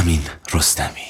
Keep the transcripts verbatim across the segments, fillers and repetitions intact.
امین رستمی.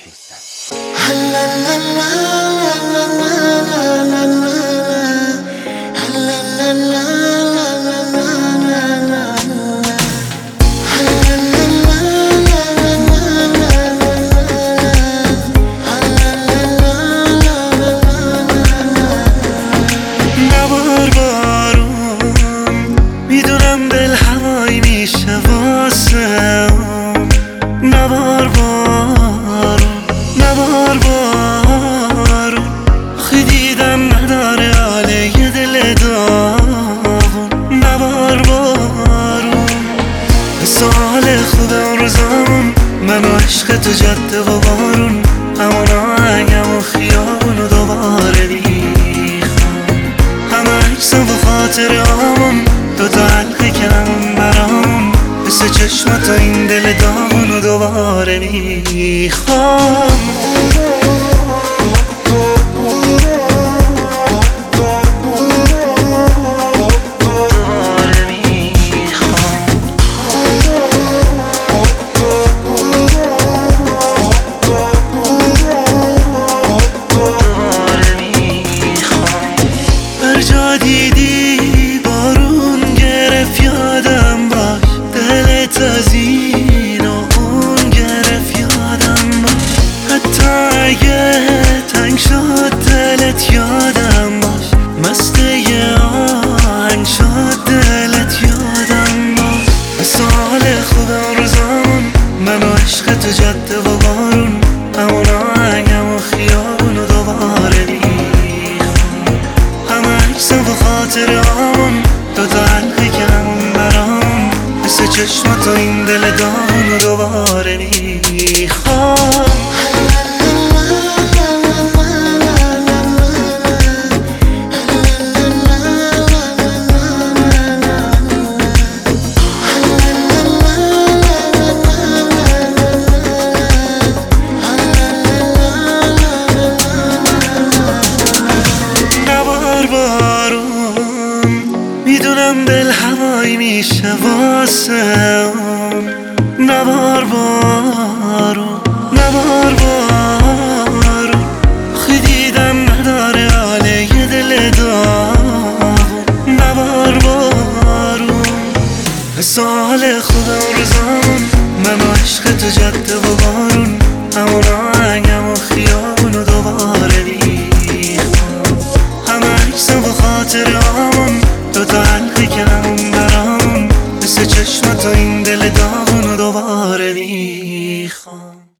نبار بارون میدونم دل هوایی میشه واسه، نبار بارون نبار بارون آخی دیدم نداره حاله یه دل داغون. نبار بارون سال خوب اون روزامون من و عشق تو جاده و بارون، همون آهنگم و خیابون و دوباره میخوام همه عکسم و خاطرامون دوتا حلقه کنمون برامون مثل چشمات و این دل داغون و دوباره میخوام. جا دیدی بارون گرفت یادم باش، دلت از این و اون گرفت یادم باش، حتی اگه تنگ شد دلت یادم باش، مست یه آهنگ شد دلت یادم باش. مثال خوب اون روزامون من و عشق تو جاده و بارون، همون آهنگم و خیابون و دوباره و خاطرامون دوتا حلقه کنمون برامون مثل چشمات و این دل داغون و دوباره میخوام. میدونم دل هوایی میشه واسه، نبار بارون نبار بارون آخی دیدم نداره حاله یه دل داغون. نبار بارون سال خوب اون روزامون من و عشق تو جاده و بارون، همون آهنگم و خیابون و دوباره میخوام همه عکسم و خاطرامون دوتا حلقه کنمون برامون مثل چشمات و این دل داغون و دوباره میخوام.